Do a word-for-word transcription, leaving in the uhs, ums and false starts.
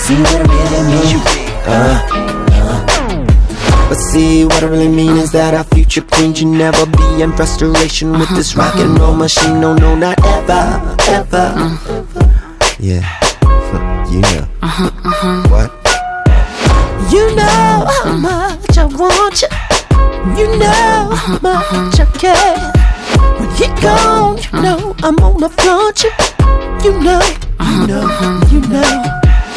see what I really mean. Uh, uh. But see, what I really mean is that our future queen should never be in frustration with this rock and roll machine. No, no, not ever, ever. Yeah, you know. What? You know how much I want you. You know how much I care. When you're gone, you know I'm gonna flaunt you. You know, you know, you know.